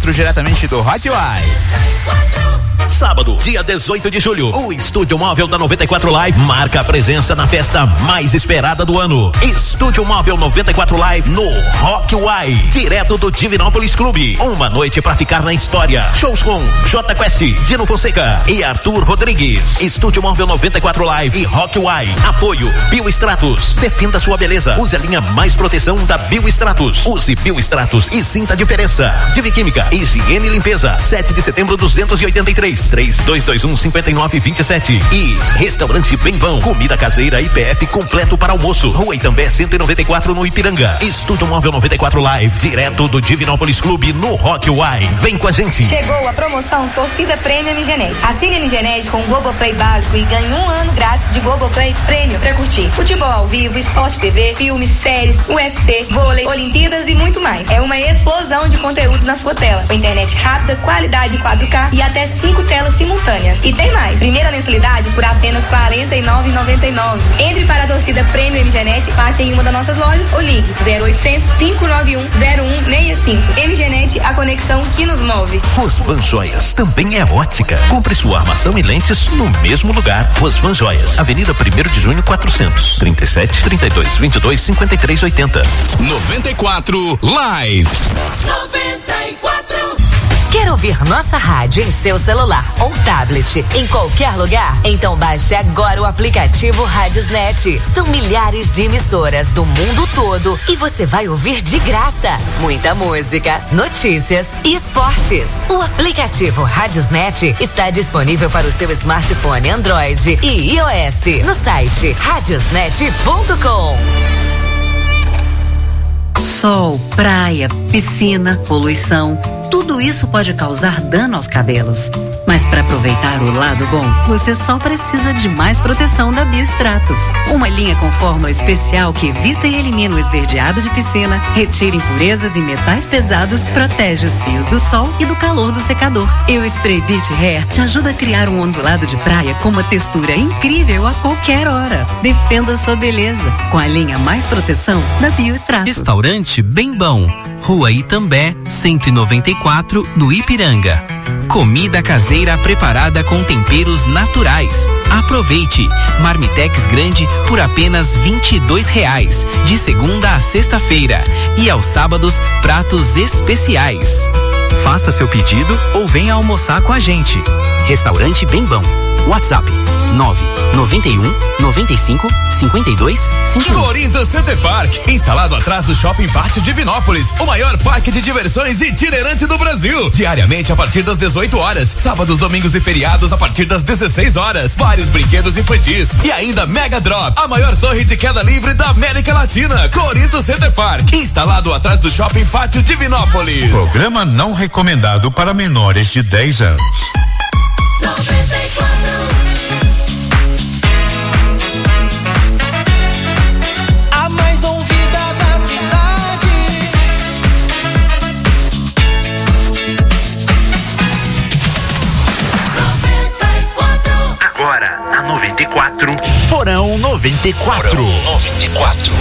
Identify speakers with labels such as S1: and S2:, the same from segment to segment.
S1: 94, diretamente do Hot Why.
S2: Sábado, dia 18 de julho, o Estúdio Móvel da 94 Live marca a presença na festa mais esperada do ano. Estúdio Móvel 94 Live no Rock Why, direto do Divinópolis Clube. Uma noite pra ficar na história. Shows com J Quest, Dino Fonseca e Arthur Rodrigues. Estúdio Móvel 94 Live e Rock Why. Apoio Biostratus. Defenda sua beleza. Use a linha mais proteção da Biostratus. Use Biostratus e sinta a diferença. Divi Química, Higiene e Limpeza. 7 de setembro 283. 3221-5927. E Restaurante Bem Bom, comida caseira IPF completo para almoço. Rua Itambé 194 no Ipiranga. Estúdio Móvel 94 Live, direto do Divinópolis Clube no Rock Why. Vem com a gente.
S3: Chegou a promoção Torcida Premium MGNet. Assine MGNet com o Globoplay básico e ganhe 1 ano grátis de Globoplay Premium pra curtir futebol ao vivo, Sport TV, filmes, séries, UFC, vôlei, Olimpíadas e muito mais. É uma explosão de conteúdos na sua tela. Com internet rápida, qualidade 4K e até 5 telas simultâneas. E tem mais. Primeira mensalidade por apenas R$ 49,99. Entre para a Torcida Premium MGNet, passe em uma das nossas lojas ou ligue 0800 591 0165. MGNet, a conexão que nos move.
S2: Rosvan Joias também é ótica. Compre sua armação e lentes no mesmo lugar. Rosvan Joias, Avenida 1º de Junho 400, 37 32 22 53 80.
S4: 94 Live.
S5: 94. Quer ouvir nossa rádio em seu celular ou tablet, em qualquer lugar? Então baixe agora o aplicativo Rádiosnet. São milhares de emissoras do mundo todo e você vai ouvir de graça muita música, notícias e esportes. O aplicativo Rádiosnet está disponível para o seu smartphone Android e iOS no site radiosnet.com.
S6: Sol, praia, piscina, poluição, tudo isso pode causar dano aos cabelos. Mas para aproveitar o lado bom, você só precisa de mais proteção da Biostratus. Uma linha com fórmula especial que evita e elimina o esverdeado de piscina, retira impurezas e metais pesados, protege os fios do sol e do calor do secador. E o Spray Beach Hair te ajuda a criar um ondulado de praia com uma textura incrível a qualquer hora. Defenda sua beleza com a linha mais proteção da Biostratus.
S7: Restaurante Bem Bom, Rua Itambé 194, no Ipiranga. Comida caseira preparada com temperos naturais. Aproveite! Marmitex grande por apenas R$22, de segunda a sexta-feira. E aos sábados, pratos especiais. Faça seu pedido ou venha almoçar com a gente. Restaurante Bem Bom. WhatsApp 991 95 52 51.
S4: Corinto Center Park, instalado atrás do Shopping Pátio Divinópolis, o maior parque de diversões itinerante do Brasil. Diariamente a partir das 18 horas, sábados, domingos e feriados a partir das 16 horas. Vários brinquedos infantis e ainda Mega Drop, a maior torre de queda livre da América Latina. Corinto Center Park, instalado atrás do Shopping Pátio Divinópolis.
S8: Programa não recomendado para menores de 10 anos.
S5: 94.
S2: Agora, na 94, Porão 94. Porão 94.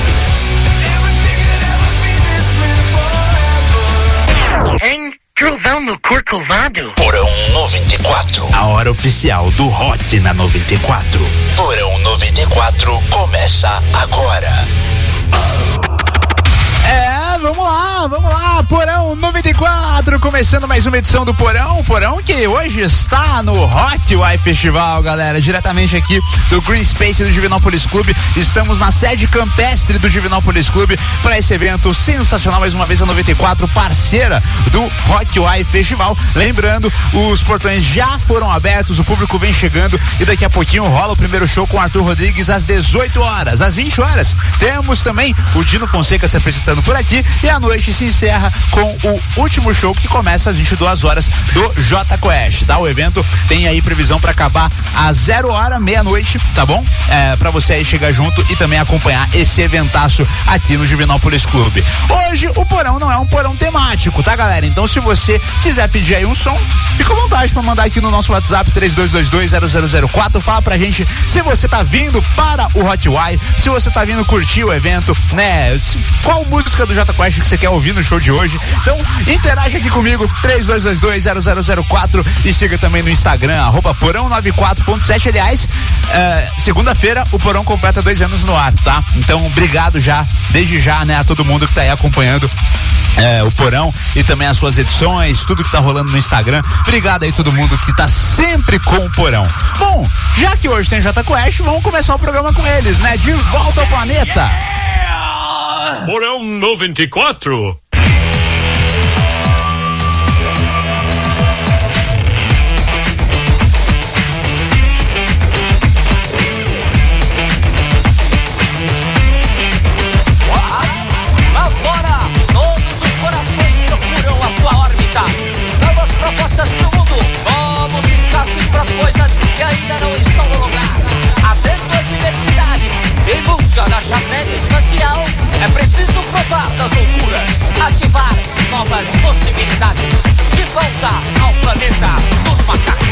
S9: Hein? Trovão no Corcovado?
S2: Porão 94. A hora oficial do Hot na 94. Porão 94 começa agora.
S1: Vamos lá, Porão 94, começando mais uma edição do Porão que hoje está no Hot Why Festival, galera, diretamente aqui do Green Space do Divinópolis Clube. Estamos na sede campestre do Divinópolis Clube para esse evento sensacional, mais uma vez a 94, parceira do Hot Why Festival. Lembrando, os portões já foram abertos, o público vem chegando e daqui a pouquinho rola o primeiro show com Arthur Rodrigues às 18 horas, às 20 horas. Temos também o Dino Fonseca se apresentando por aqui e a noite se encerra com o último show que começa às 22 horas do J Quest, tá? O evento tem aí previsão para acabar às 0h, meia-noite, tá bom? Pra você aí chegar junto e também acompanhar esse eventaço aqui no Divinópolis Clube. Hoje o Porão não é um porão temático, tá, galera? Então se você quiser pedir aí um som, fica à vontade pra mandar aqui no nosso WhatsApp 32220004, fala pra gente se você tá vindo para o Hot Why, se você tá vindo curtir o evento, né? Qual música do J Quest que você quer ouvir no show de hoje. Então, interage aqui comigo, 3222-0004 e siga também no Instagram, @porão94.7. Aliás, segunda-feira o Porão completa 2 anos no ar, tá? Então, obrigado já, desde já, né, a todo mundo que tá aí acompanhando o Porão e também as suas edições, tudo que tá rolando no Instagram. Obrigado aí todo mundo que tá sempre com o Porão. Bom, já que hoje tem Jota Quest, vamos começar o programa com eles, né? De volta ao planeta.
S10: Porão 94.
S11: Propostas pro mundo, novos encaixes pras coisas que ainda não estão no lugar. Atento às diversidades, em busca da chapeta espacial, é preciso provar das loucuras, ativar novas possibilidades, de volta ao planeta dos macacos.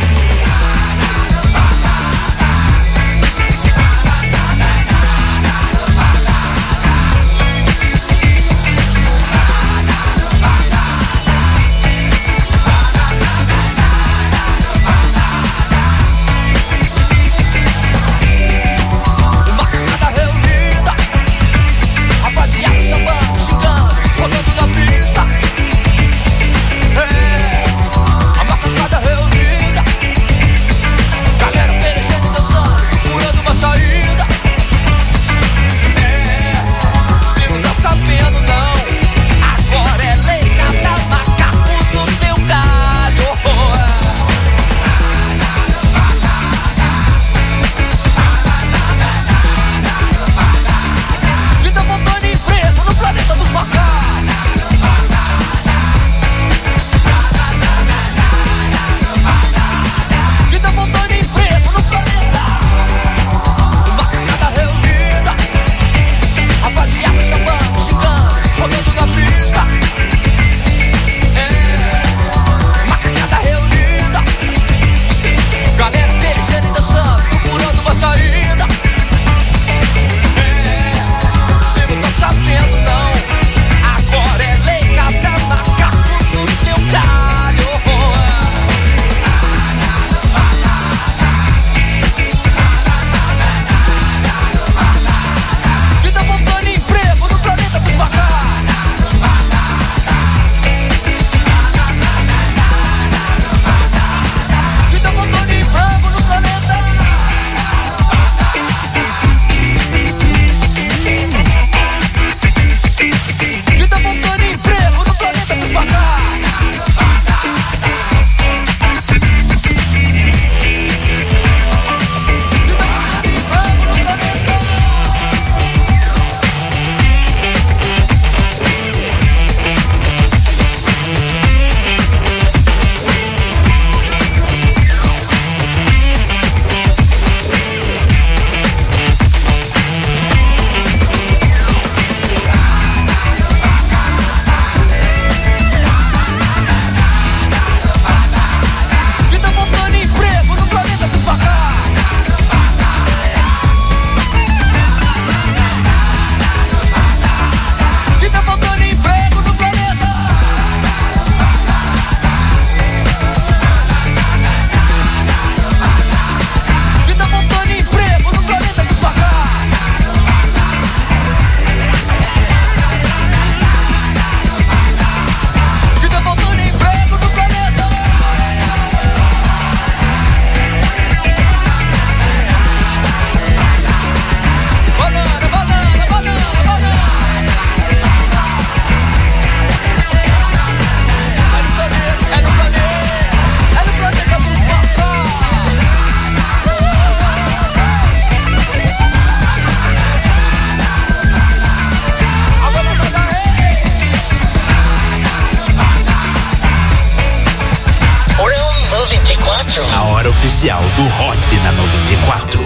S2: Oficial do Rock na 94.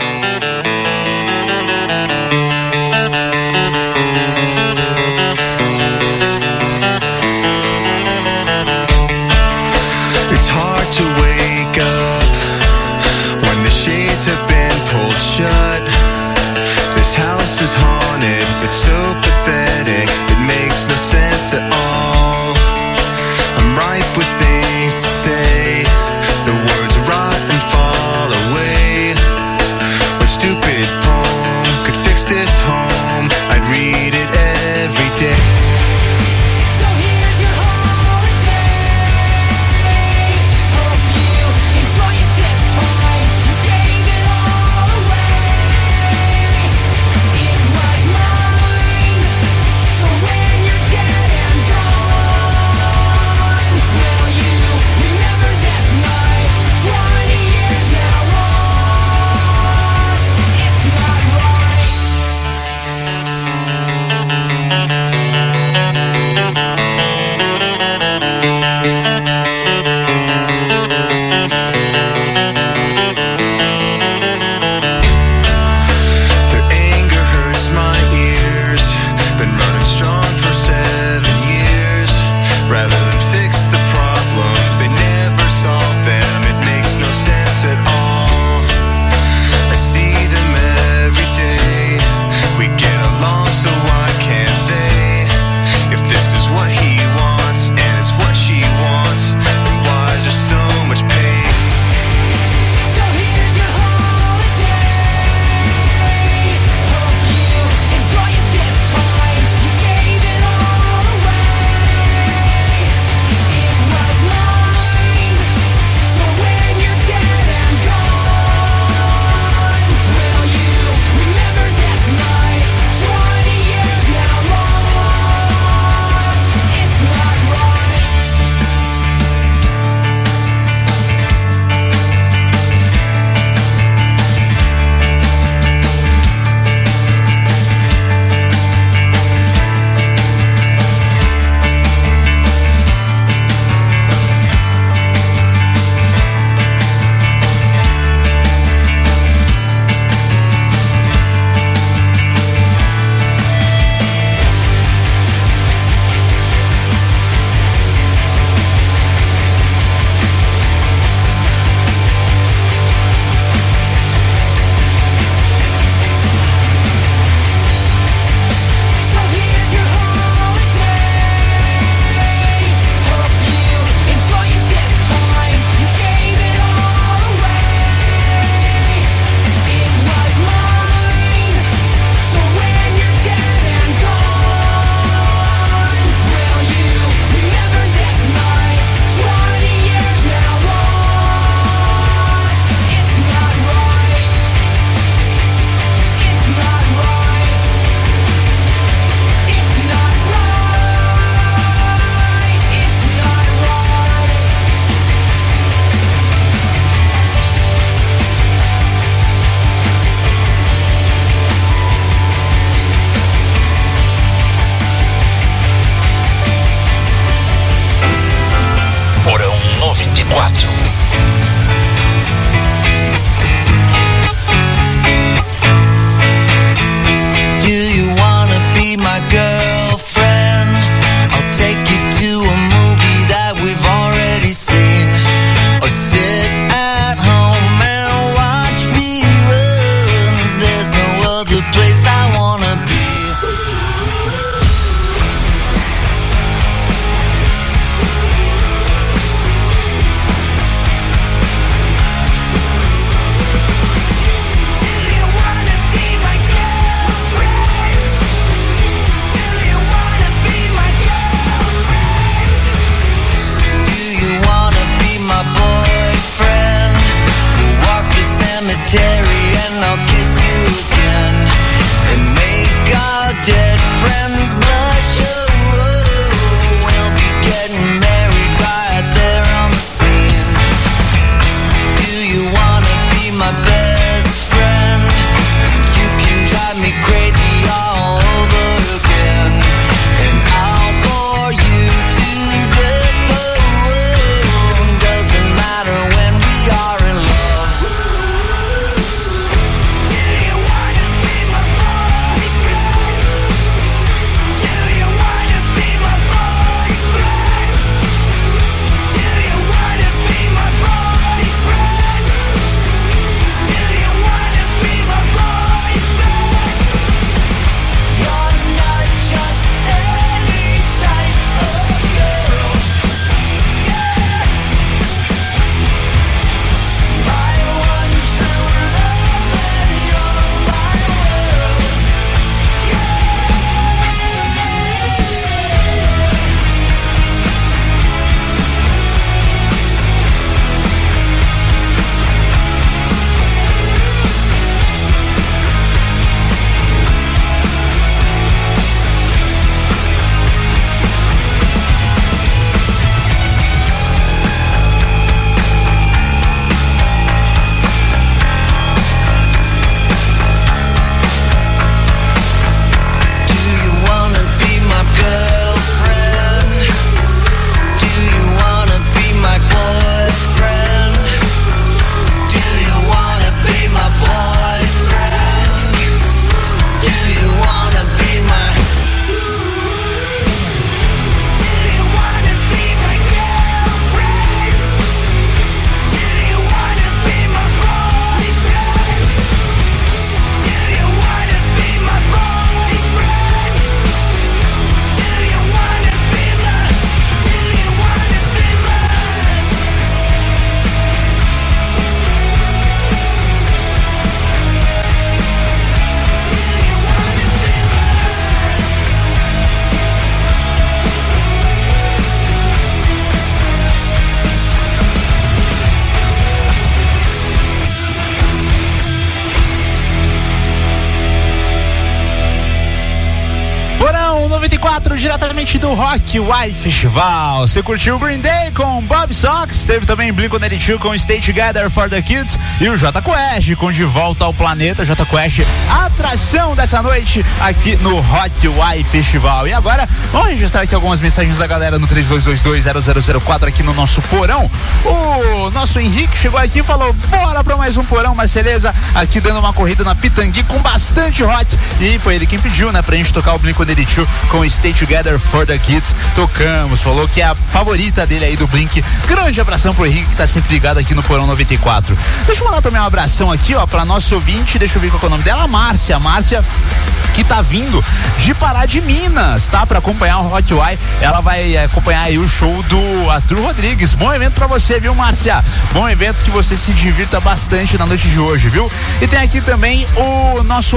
S12: It's hard to wake up when the shades have been pulled shut. This house is haunted, it's so pathetic, it makes no
S2: 94.
S12: Do you wanna be my girlfriend? I'll take you to a movie that we've already seen. Or sit at home and watch reruns. There's no other place I wanna be. And I'll kiss you again and make our dead friends blush. Oh, we'll be getting married right there on the scene. Do you wanna be my best friend? You can drive me crazy all over again, and I'll bore you to death. Oh, doesn't matter when we are in love.
S1: Diretamente do Rock Y Festival. Você curtiu o Green Day com Bob Sox, teve também Blink-182 com Stay Together for the Kids e o Jota Quest com De Volta ao Planeta. Jota Quest, atração dessa noite aqui no Rock Y Festival. E agora, vamos registrar aqui algumas mensagens da galera no 3222-0004 aqui no nosso porão. O nosso Henrique chegou aqui e falou: bora pra mais um porão, Marceleza, aqui dando uma corrida na Pitangui com bastante hot. E foi ele quem pediu, né, pra gente tocar o Blink-182 com Stay Together for the Kids. Tocamos, falou que é a favorita dele aí do Blink. Grande abração pro Henrique que tá sempre ligado aqui no Porão 94. Deixa eu mandar também um abração aqui, ó, pra nossa ouvinte, deixa eu ver qual é o nome dela, Márcia, que tá vindo de Pará de Minas, tá? Pra acompanhar o Rock Y. Ela vai acompanhar aí o show do Arthur Rodrigues. Bom evento pra você, viu, Márcia? Bom evento, que você se divirta bastante na noite de hoje, viu? E tem aqui também o nosso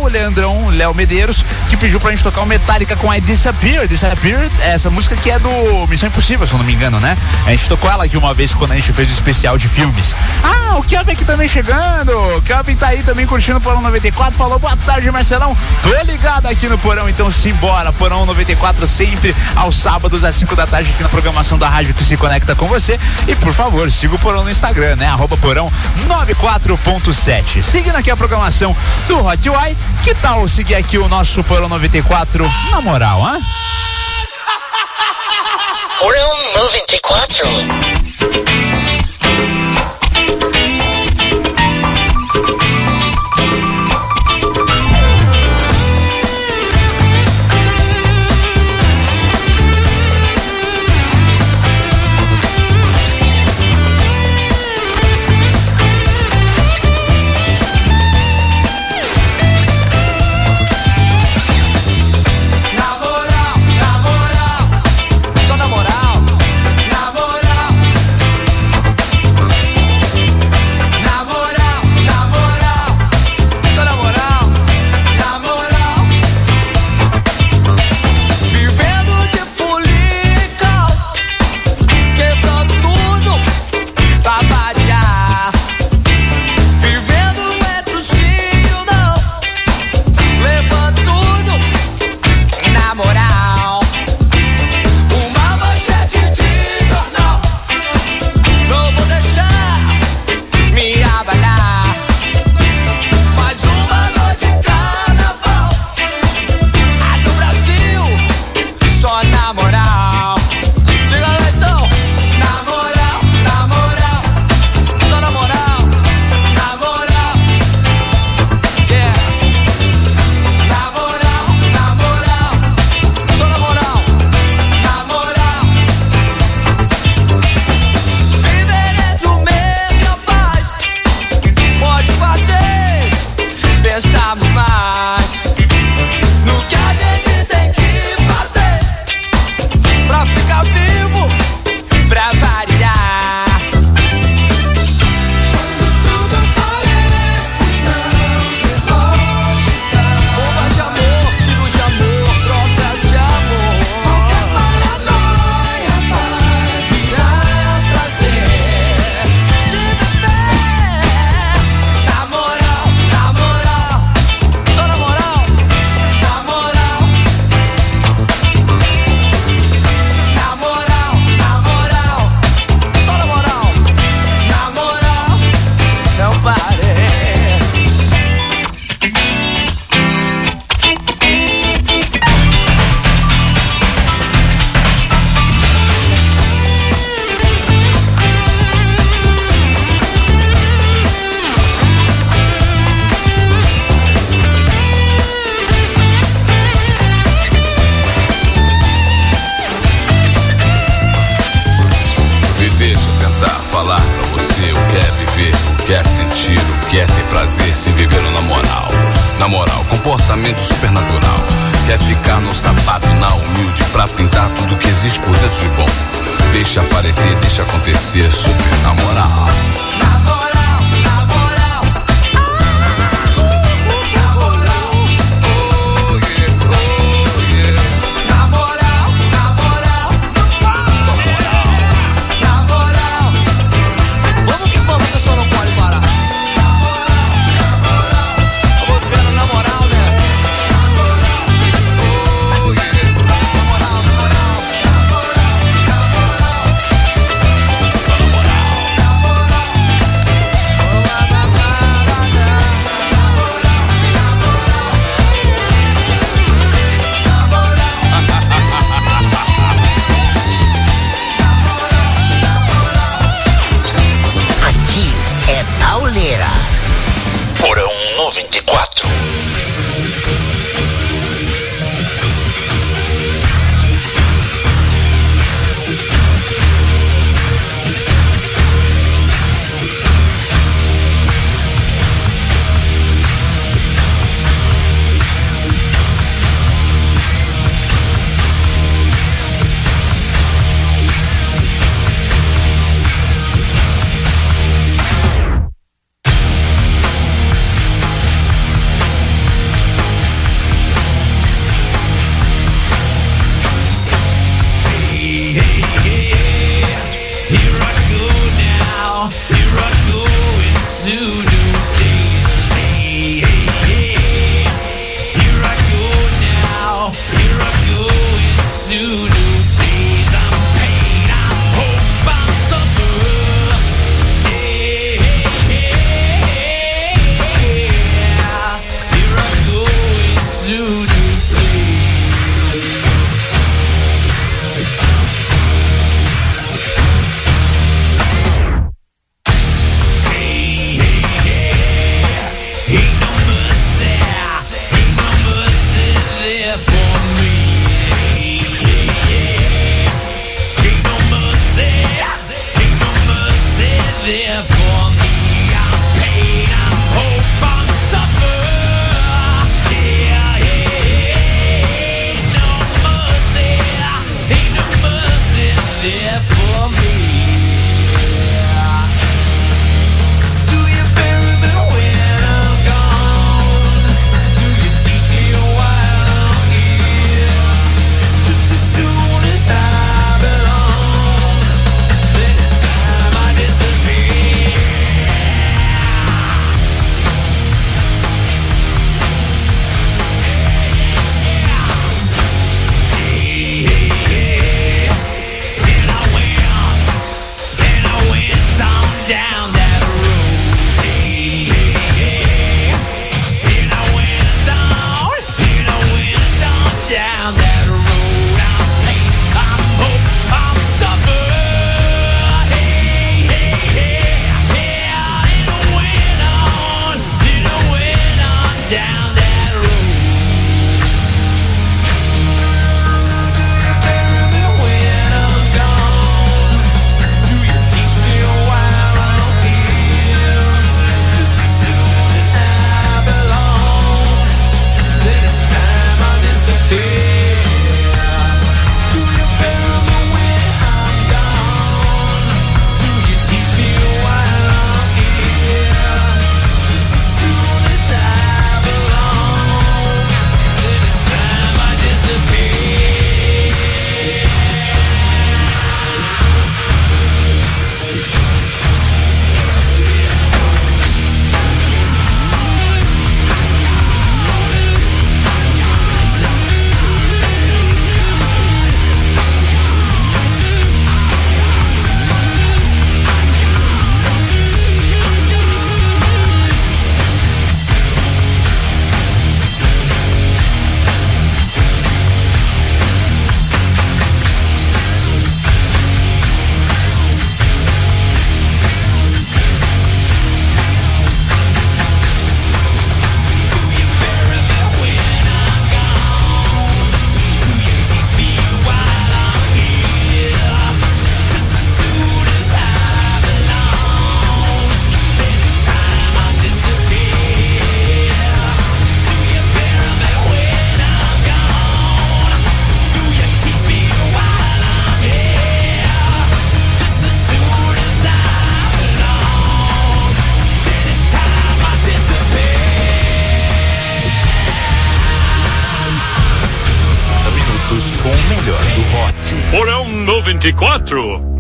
S1: Léo Medeiros, que pediu pra gente tocar o Metallica com I Disappear. Disappear, essa música que é do Missão Impossível, se eu não me engano, né? A gente tocou ela aqui uma vez quando a gente fez o especial de filmes. Ah, o Kelvin aqui também chegando. O Kelvin tá aí também curtindo o Porão 94. Falou: boa tarde, Marcelão. Tô ligado aqui no Porão, então simbora. Porão 94 sempre aos sábados às 5 da tarde aqui na programação da rádio que se conecta com você. E por favor, siga o Porão no Instagram, né? @Porão 94.7. Seguindo aqui a programação do Hot Y, que tal seguir aqui o nosso Porão 94 na moral, hã?
S9: Porão 94.
S13: falar pra você o que é viver, o que é sentir, o que é ter prazer se viver na moral. Na moral, comportamento supernatural. Quer ficar no sapato, na humilde, pra pintar tudo que existe por dentro de bom. Deixa aparecer, deixa acontecer, super na moral.
S12: Na moral, na moral. Na moral, oh yeah, oh yeah. Na moral, na moral.
S13: Só moral.
S12: Na moral.
S11: Vamos que vamos, que o senhor não pode parar.
S12: Na moral, na moral.
S11: Vamos vivendo na moral, né?
S12: Na moral, oh yeah. Na moral, na moral. Na moral, na moral.
S13: Só na moral.
S12: Na moral.
S2: Aqui é pauleira. Porão 94.
S10: 94.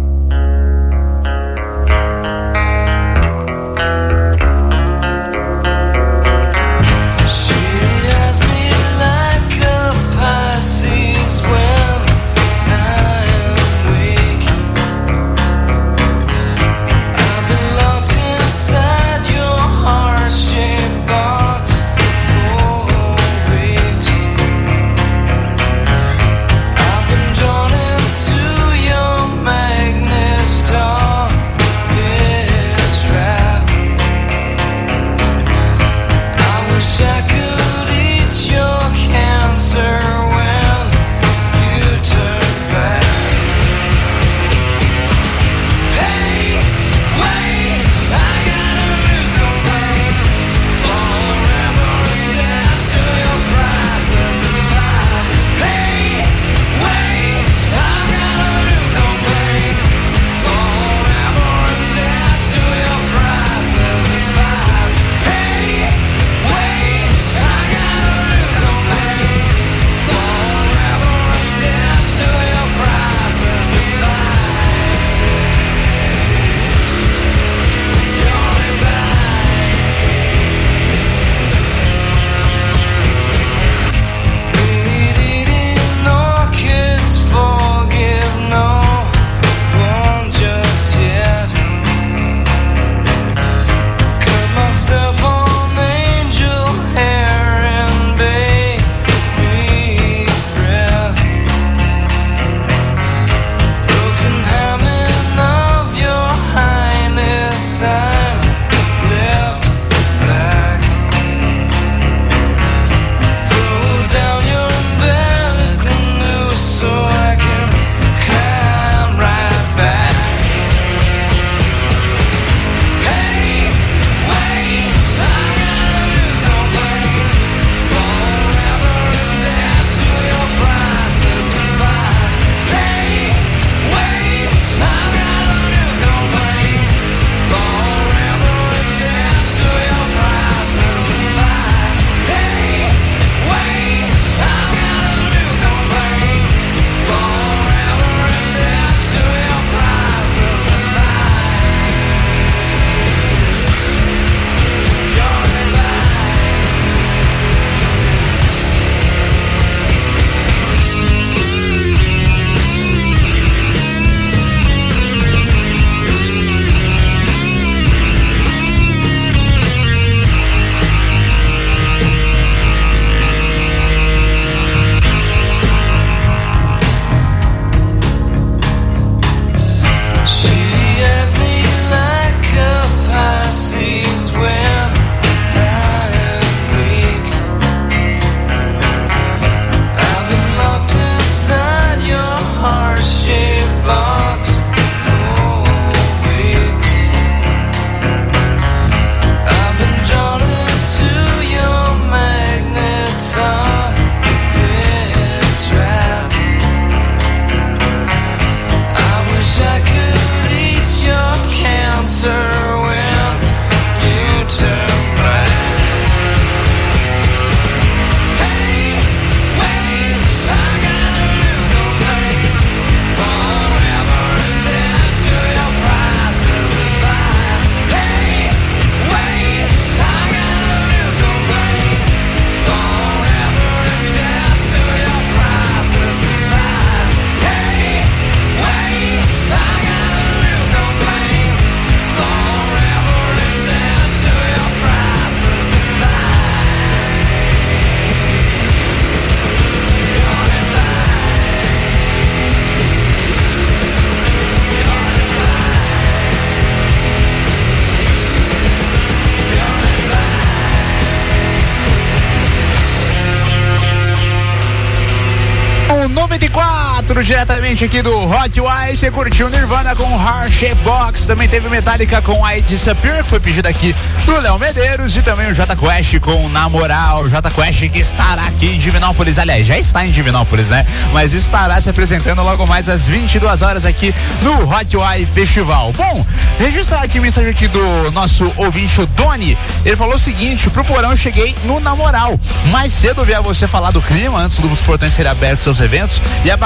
S1: Diretamente aqui do Hot Wise, você curtiu Nirvana com Heart Shape Box, também teve Metallica com I Disappear, que foi pedido aqui do Léo Medeiros, e também o Jota Quest com Na Moral, o Jota Quest que estará aqui em Divinópolis, aliás, já está em Divinópolis, né? Mas estará se apresentando logo mais às 22 horas aqui no Hot Wise Festival. Bom, registrar aqui a mensagem aqui do nosso ouvinte, o Doni, ele falou o seguinte: pro Porão eu cheguei no Na Moral, mais cedo eu vi você falar do clima antes dos portões serem abertos aos eventos, e é bacana mesmo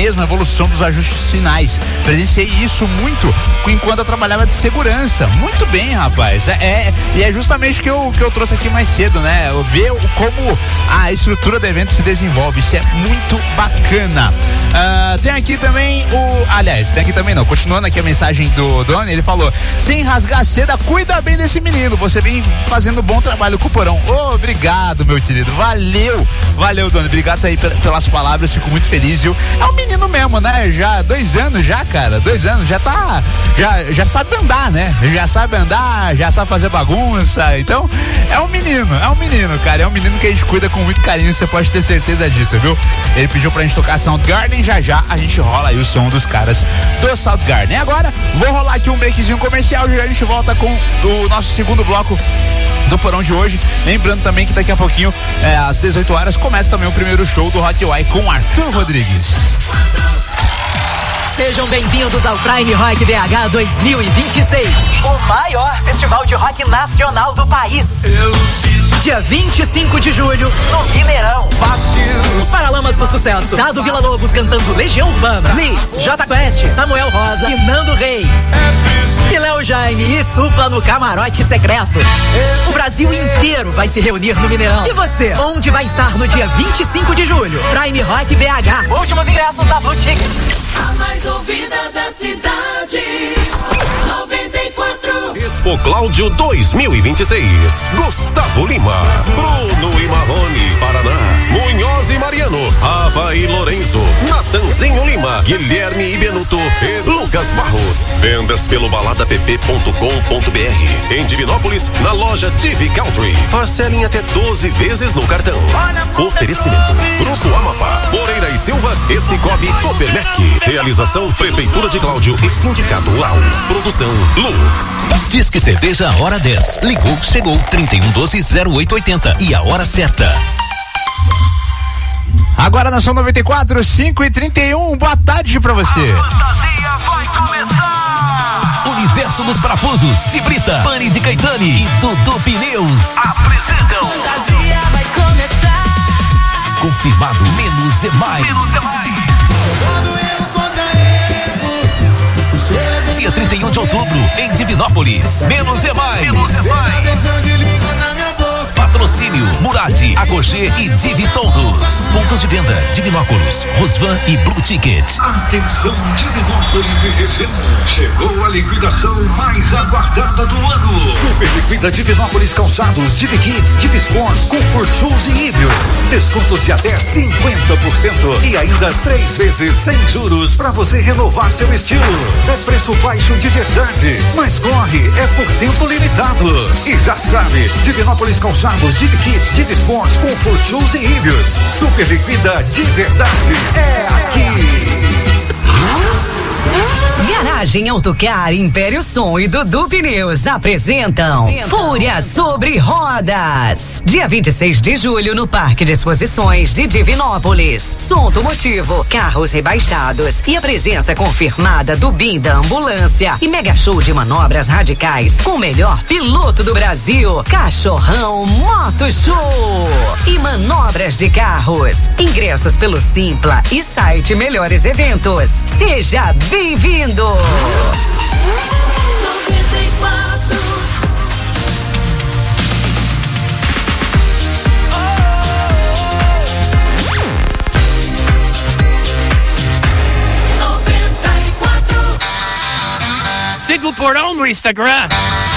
S1: mesmo a evolução dos ajustes finais. Presenciei isso muito enquanto eu trabalhava de segurança. Muito bem, rapaz. E é justamente o que eu trouxe aqui mais cedo, né? Ver como a estrutura do evento se desenvolve. Isso é muito bacana. Tem aqui também continuando aqui a mensagem do Doni, ele falou: sem rasgar seda, cuida bem desse menino. Você vem fazendo um bom trabalho com o Porão. Obrigado, meu querido. Valeu, Doni. Obrigado aí pelas palavras. Fico muito feliz, viu? É um menino mesmo, né? Já 2 anos já, cara. 2 anos, já sabe andar, né? Já sabe andar, já sabe fazer bagunça. Então, é um menino, cara. É um menino que a gente cuida com muito carinho, você pode ter certeza disso, viu? Ele pediu pra gente tocar Soundgarden, já a gente rola aí o som dos caras do Soundgarden. Agora, vou rolar aqui um breakzinho comercial e a gente volta com o nosso segundo bloco do Porão de hoje. Lembrando também que daqui a pouquinho, às 18 horas, começa também o primeiro show do Rock Uai com Arthur Rodrigues.
S14: Sejam bem-vindos ao Prime Rock BH 2026, o maior festival de rock nacional do país. Dia 25 de julho, no Mineirão. Os Paralamas do Sucesso, Dado Villa-Lobos cantando Legião Urbana, Liz, J Quest, Samuel Rosa e Nando Reis. E Léo Jaime e Supla no Camarote Secreto. O Brasil inteiro vai se reunir no Mineirão. E você, onde vai estar no dia 25 de julho? Prime Rock BH. Últimos ingressos da Blue Ticket.
S15: A mais ouvida da cidade, 94.
S16: Expo Cláudio 2026. Gustavo Lima, Bruno e Marrone, Paraná, Munhoz e Mariano, Ava e Lourenço, Natanzinho Lima, Guilherme e Benuto e Lucas Barros. Vendas pelo baladapp.com.br. Em Divinópolis, na loja TV Country. Parcelem até 12 vezes no cartão. Oferecimento: Grupo Amapá, Moreira e Silva e Cicobi Copermec. Realização: Prefeitura de Cláudio e Sindicato Rural. Produção: Lux.
S2: Disque Cerveja Hora 10. Ligou, chegou. 3112-0880. E a hora certa.
S1: Agora na São 94, 5h31. Boa tarde pra você.
S2: A fantasia vai começar. Universo dos Parafusos, Cibrita, Pani de Caetani e Dudu Pneus apresentam.
S15: Fantasia vai começar.
S2: Confirmado, menos é mais. Dia 31 de outubro, em Divinópolis. Menos é mais. Patrocínio: Murad, Agogê e Divi Todos. Pontos de venda: Divinópolis, Rosvan e Blue Ticket.
S17: Atenção, Divinópolis e região. Chegou a liquidação mais aguardada do ano.
S18: Super liquida Divinópolis Calçados, Divi Kids, Divi Sports, Comfort Shoes e Híbridos. Descontos de até 50% e ainda 3 vezes sem juros para você renovar seu estilo. É preço baixo de verdade, mas corre, é por tempo limitado. E já sabe, Divinópolis Calçados, Divi Kids, Divi Sports, Comfort Shoes e Híbridos. Super liquida de verdade. É aqui.
S5: Garagem Autocar, Império Som e Dudu Pneus apresentam Fúria sobre Rodas. Dia 26 de julho no Parque de Exposições de Divinópolis. Som automotivo, carros rebaixados e a presença confirmada do BIM da Ambulância e mega show de manobras radicais com o melhor piloto do Brasil, Cachorrão Moto Show e manobras de carros. Ingressos pelo Simpla e site Melhores Eventos. Seja bem-vindo!
S15: 94.
S11: Siga o Porão no Instagram.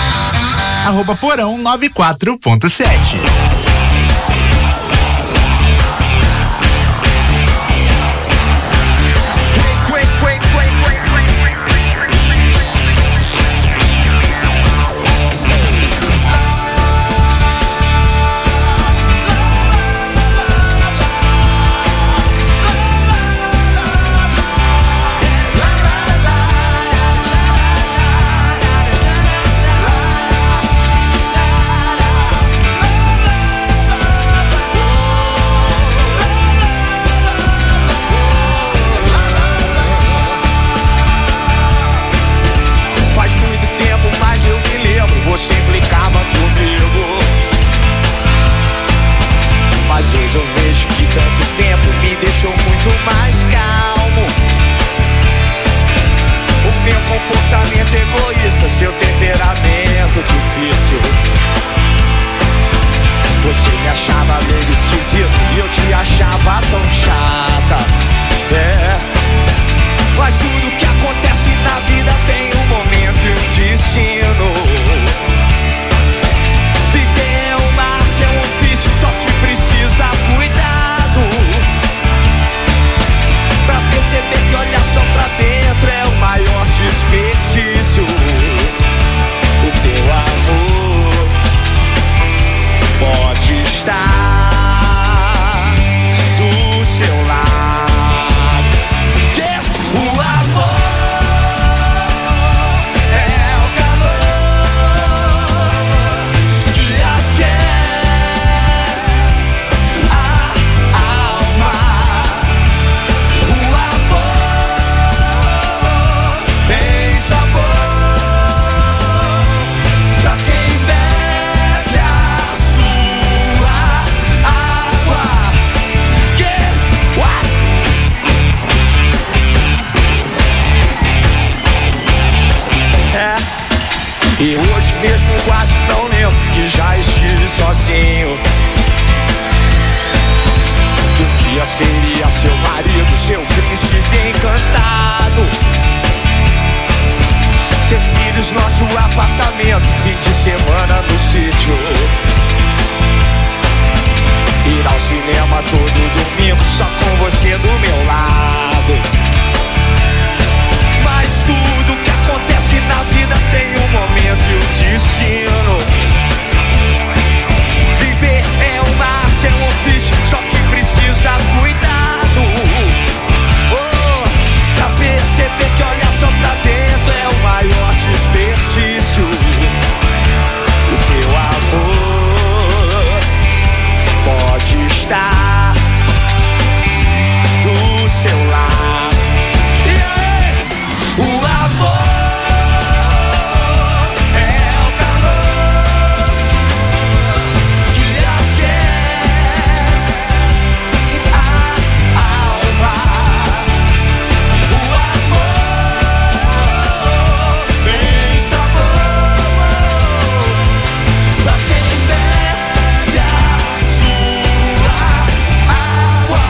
S1: @porão94.7.
S19: E hoje mesmo quase não lembro que já estive sozinho. Que um dia seria seu marido, seu príncipe encantado. Ter filhos, nosso apartamento, fim de semana no sítio. Ir ao cinema todo domingo, só com você do meu lado. Mas tudo que acontece na vida tem um momento e um destino. Viver é uma arte, é um ofício, só que precisa cuidado. Oh, pra perceber que olhar só pra dentro é o maior desperdício. O teu amor pode estar do seu lado. O amor é o calor que aquece a alma. O amor tem sabor pra quem bebe a sua água.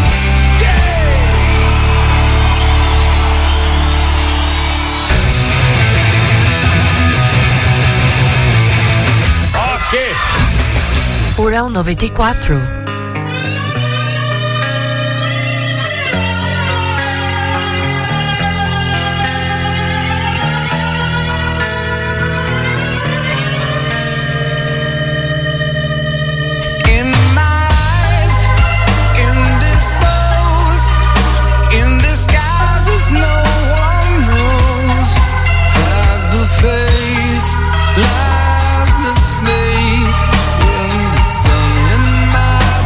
S5: Porão 94.
S12: Lies the snake in the sun in my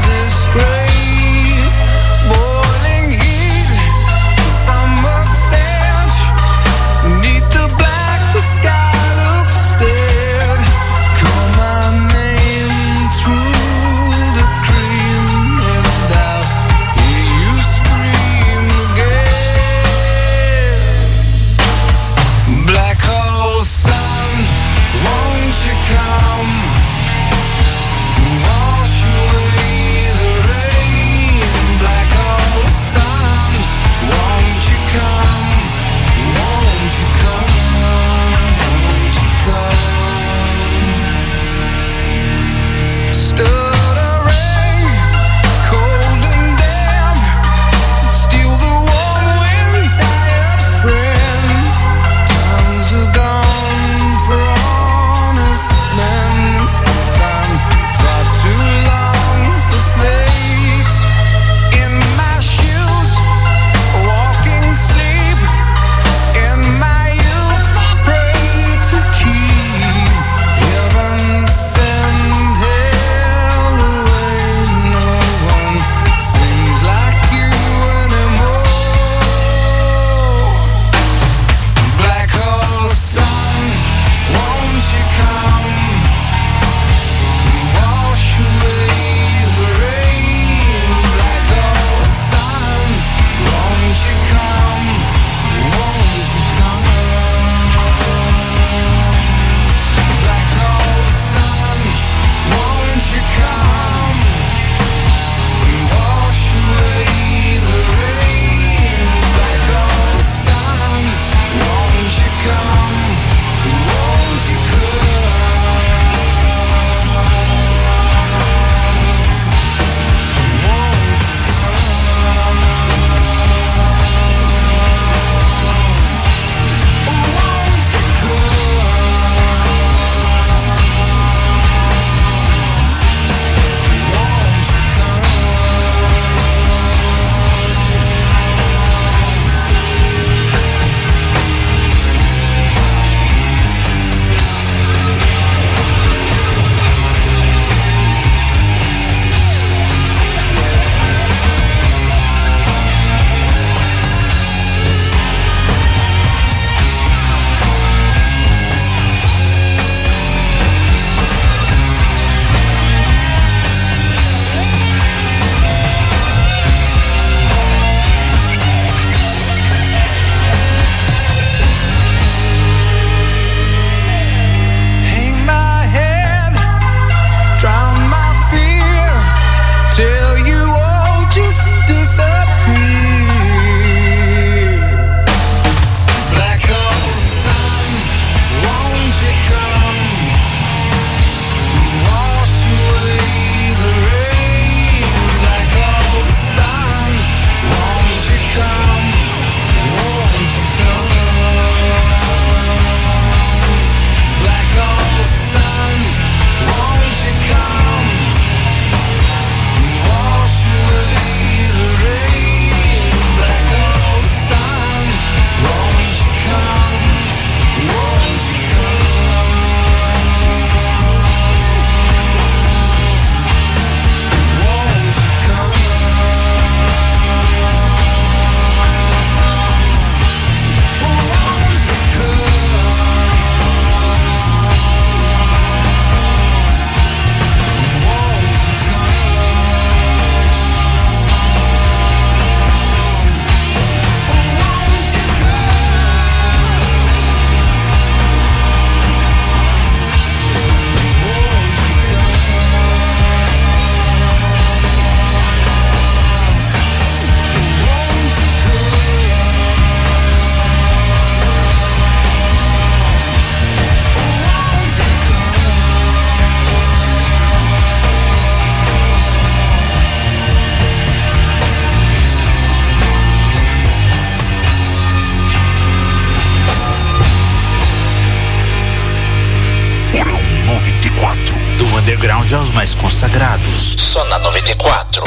S1: underground aos mais consagrados.
S2: Só na 94.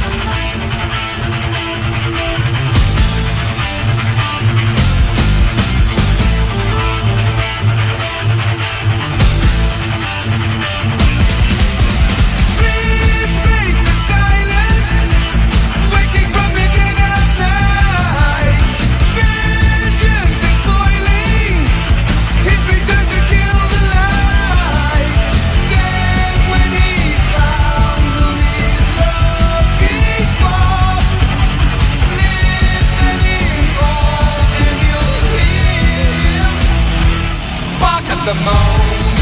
S15: The moon.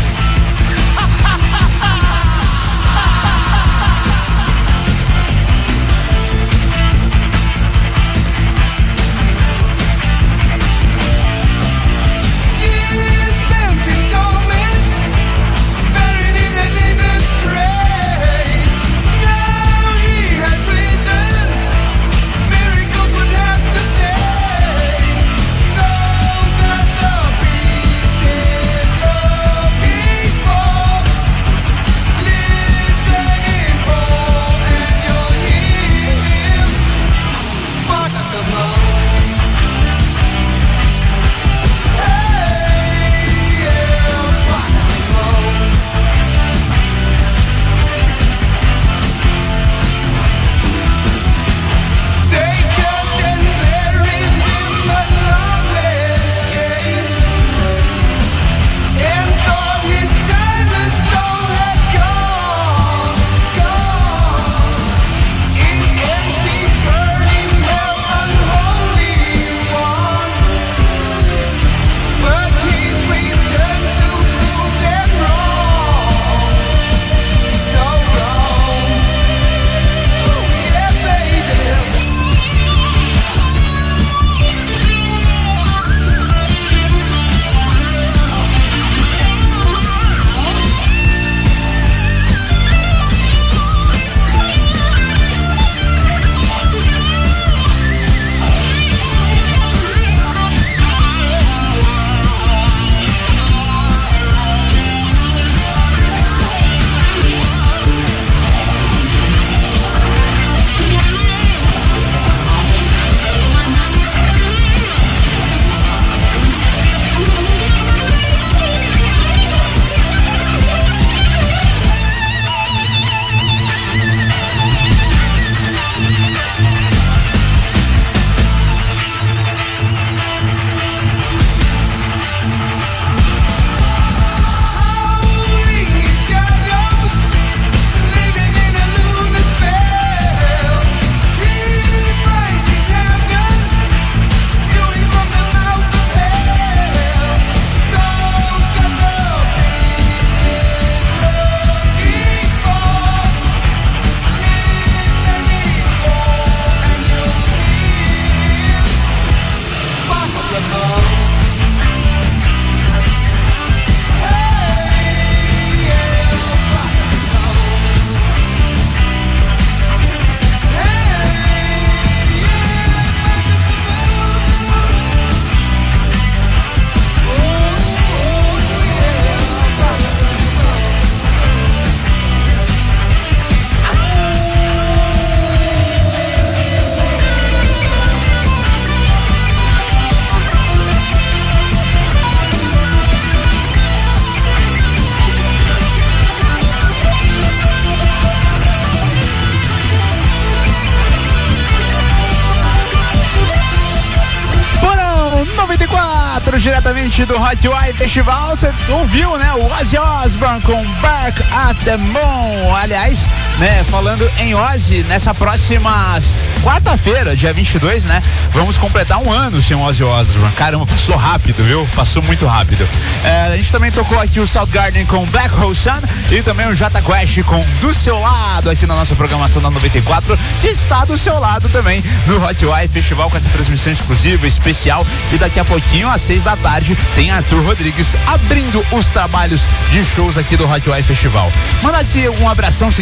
S1: Diretamente do Hot Wire Festival, você ouviu, né? O Ozzy Osbourne com Bark at the Moon. Aliás, né? Falando em Ozzy, nessa próxima quarta-feira, dia 22, né? Vamos completar um ano sem o Ozzy Osbourne. Caramba, passou rápido, viu? Passou muito rápido. A gente também tocou aqui o Soundgarden com Black Hole Sun e também o Jota Quest com Do Seu Lado aqui na nossa programação da 94, que está do seu lado também no Hot Wire Festival com essa transmissão exclusiva, especial. E daqui a pouquinho, às 6 da tarde, tem Arthur Rodrigues abrindo os trabalhos de shows aqui do Hot Wire Festival. Manda aqui um abração, seguindo aqui as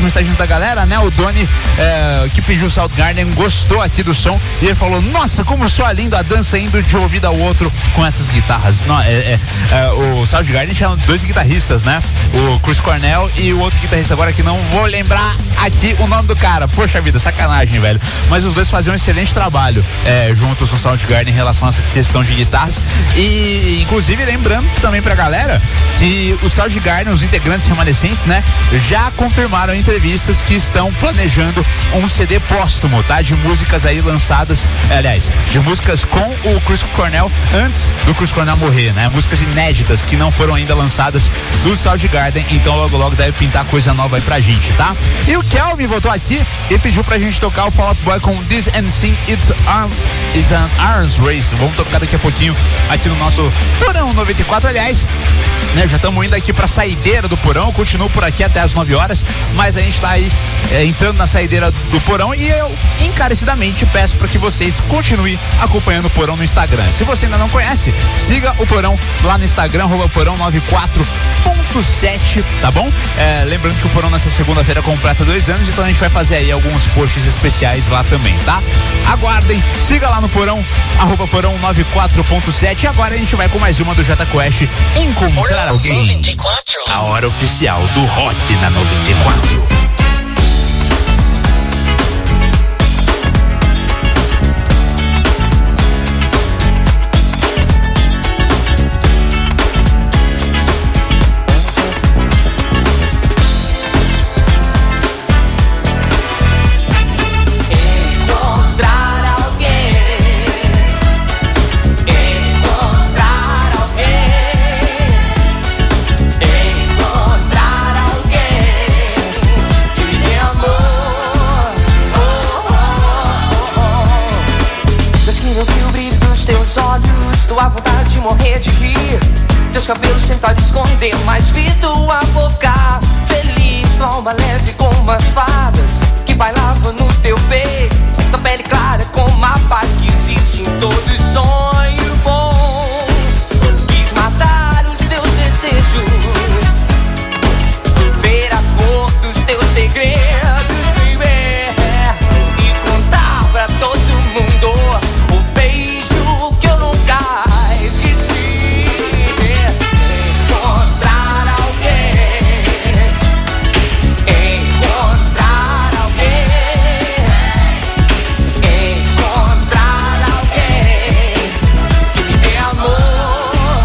S1: mensagens da galera, né? O Doni, que pediu o Soundgarden, gostou aqui do som e ele falou, nossa, como soa lindo a dança indo de um ouvido ao outro com essas guitarras. Não, o Soundgarden tinha 2 guitarristas, né? O Chris Cornell e o outro guitarrista agora que não vou lembrar aqui o nome do cara. Poxa vida, sacanagem, velho. Mas os dois faziam um excelente trabalho juntos no Soundgarden em relação a essa questão de guitarras. E inclusive lembrando também pra galera que o Soundgarden, os integrantes remanescentes, né, já confirmaram em entrevistas que estão planejando um CD póstumo, tá? De músicas aí lançadas, aliás, de músicas com o Chris Cornell antes do Chris Cornell morrer, né? Músicas inéditas que não foram ainda lançadas do Soundgarden, então logo deve pintar coisa nova aí pra gente, tá? E o Kelvin voltou aqui e pediu pra gente tocar o Fall Out Boy com This and Sing It's an Arms Race. Vamos tocar daqui a pouquinho aqui no nosso Porão 94, aliás, né? Já estamos indo aqui pra saideira do Porão, continuo por aqui até as 9 horas, mas a gente tá aí entrando na saideira do Porão e eu encarecidamente peço para que vocês continuem acompanhando o Porão no Instagram. Se você ainda não conhece, siga o Porão lá no Instagram, @porão94.7, tá bom? Lembrando que o Porão nessa segunda-feira completa 2 anos, então a gente vai fazer aí alguns posts especiais lá também, tá? Aguardem, siga lá no Porão, @porão94.7. E agora a gente vai com mais uma do Jota Quest, Encontrar Alguém.
S2: 94.
S1: A hora oficial do Rock na 94.
S20: A vontade de morrer de rir. Teus cabelos tentaram esconder, mas vi tua boca feliz, tua alma leve como as fadas que bailava no teu peito, tua pele clara como a paz que existe em todo sonho bom. Quis matar os teus desejos, ver a cor dos teus segredos, baby, e contar pra todo mundo o beijo que eu nunca esqueci. Encontrar alguém, encontrar alguém, encontrar alguém que me dê amor.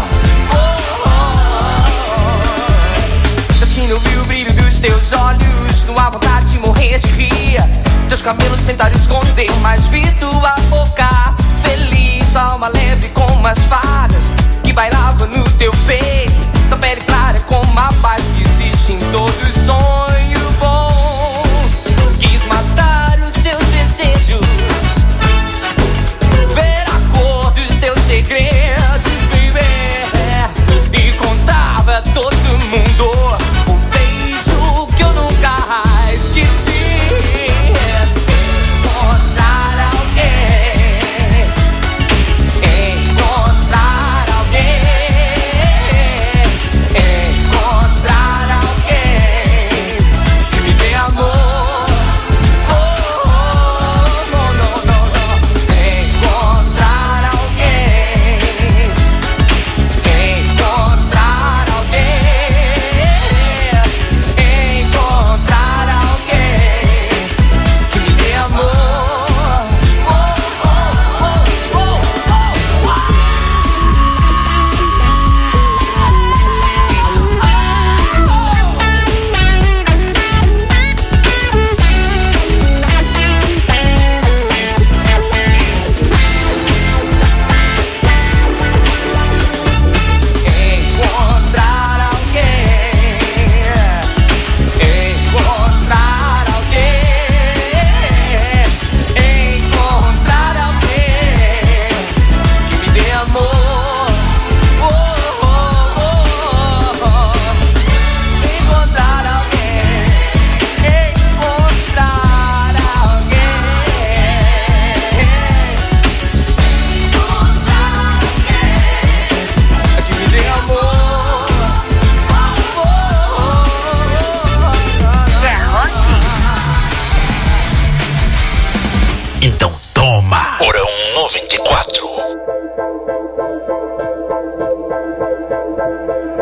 S20: Só que não vi o brilho dos teus olhos, não há vontade de morrer de rir. Teus cabelos tentaram esconder, mas vi tua boca feliz, tua alma leve como as fadas que bailava no teu peito, tua pele clara como a paz que existe em todo sonho bom. Quis matar os seus desejos, ver a cor dos teus segredos, baby, e contava a todo mundo o beijo que eu nunca esqueci. Encontrar alguém, encontrar alguém,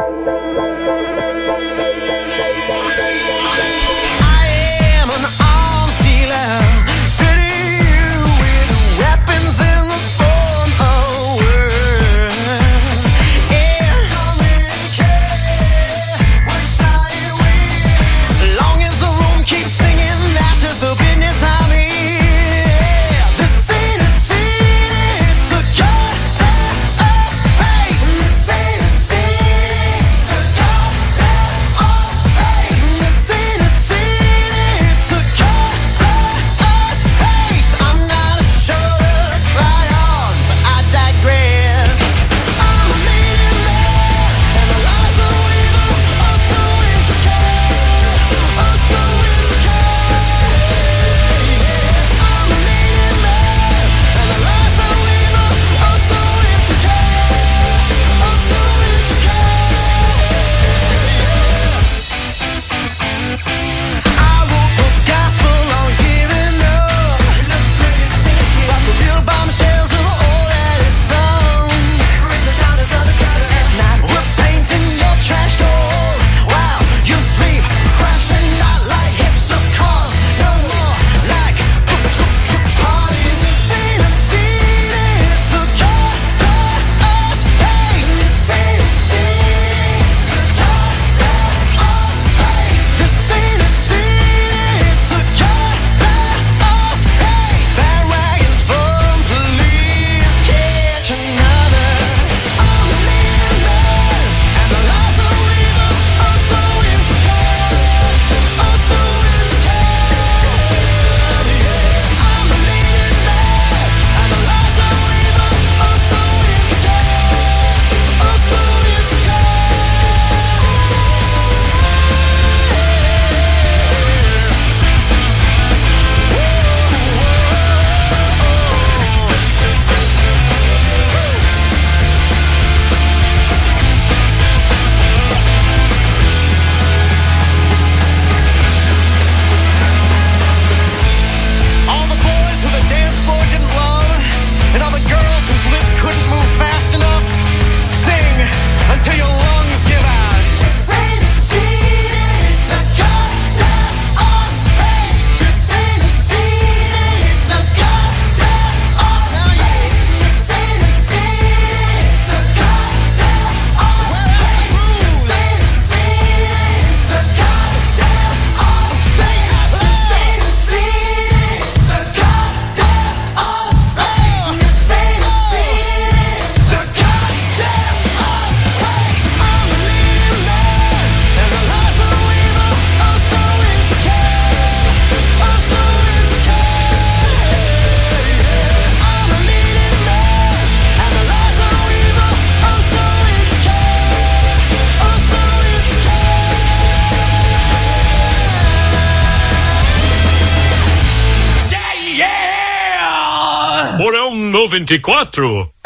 S10: Porão 94.